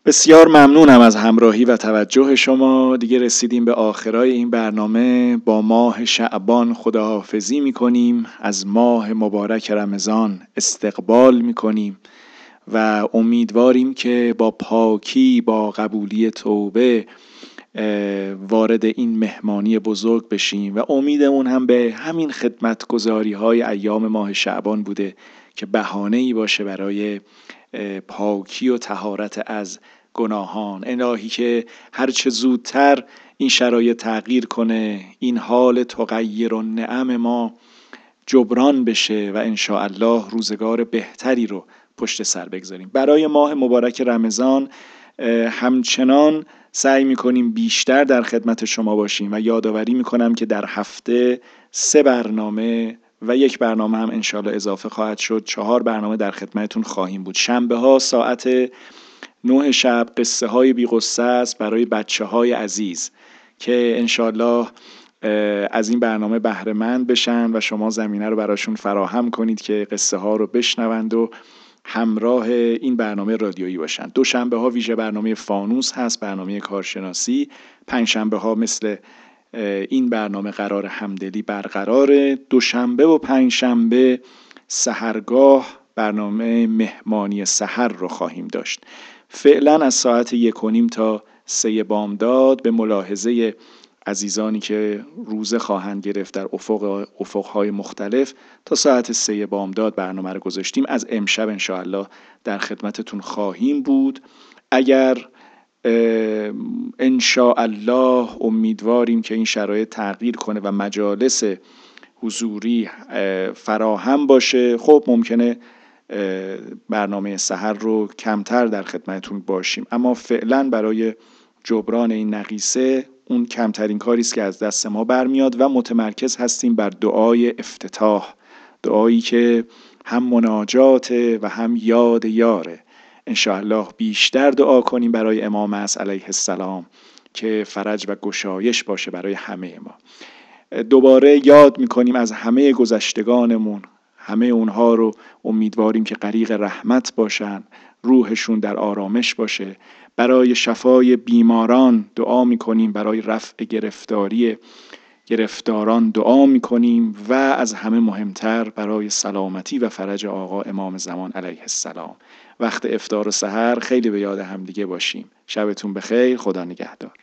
بسیار ممنونم از همراهی و توجه شما. دیگه رسیدیم به آخرای این برنامه. با ماه شعبان خداحافظی میکنیم، از ماه مبارک رمضان استقبال میکنیم و امیدواریم که با پاکی، با قبولی توبه وارد این مهمانی بزرگ بشیم و امیدمون هم به همین خدمتگزاری های ایام ماه شعبان بوده که بهانه‌ای باشه برای پاکی و طهارت از گناهان. الهی که هرچه زودتر این شرایط تغییر کنه، این حال تغییر النعم ما جبران بشه و انشاءالله روزگار بهتری رو پشت سر بگذاریم. برای ماه مبارک رمضان همچنان سعی میکنیم بیشتر در خدمت شما باشیم و یادآوری میکنم که در هفته 3 برنامه و 1 برنامه هم انشالله اضافه خواهد شد. 4 برنامه در خدمتتون خواهیم بود. شنبه ها ساعت 9 شب قصه های بی قصه است برای بچه های عزیز که انشالله از این برنامه بهره مند بشن و شما زمینه رو براشون فراهم کنید که قصه ها رو بشنوند و همراه این برنامه رادیویی باشن. دوشنبه ها ویژه برنامه فانوس هست، برنامه کارشناسی. پنجشنبه ها مثل این برنامه قرار همدلی برقراره. دوشنبه و پنجشنبه سحرگاه برنامه مهمانی سحر رو خواهیم داشت. فعلا از ساعت 1:30 تا 3 بامداد به ملاحظه عزیزانی که روزه خواهند گرفت در افقهای مختلف تا ساعت 3 بامداد برنامه رو گذاشتیم. از امشب انشاءالله در خدمتتون خواهیم بود. اگر انشاءالله امیدواریم که این شرایط تغییر کنه و مجالس حضوری فراهم باشه، خب ممکنه برنامه سحر رو کمتر در خدمتتون باشیم، اما فعلا برای جبران این نقیصه اون کمترین کاری است که از دست ما برمیاد و متمرکز هستیم بر دعای افتتاح، دعایی که هم مناجاته و هم یاد یاره. انشاءالله بیشتر دعا کنیم برای امام عصر علیه السلام که فرج و گشایش باشه برای همه ما. دوباره یاد میکنیم از همه گذشتگانمون، همه اونها رو امیدواریم که غریق رحمت باشن، روحشون در آرامش باشه. برای شفای بیماران دعا میکنیم، برای رفع گرفتاران دعا میکنیم و از همه مهمتر برای سلامتی و فرج آقا امام زمان علیه السلام. وقت افطار و سحر خیلی به یاد هم دیگه باشیم. شبتون بخیر. خدا نگهدار.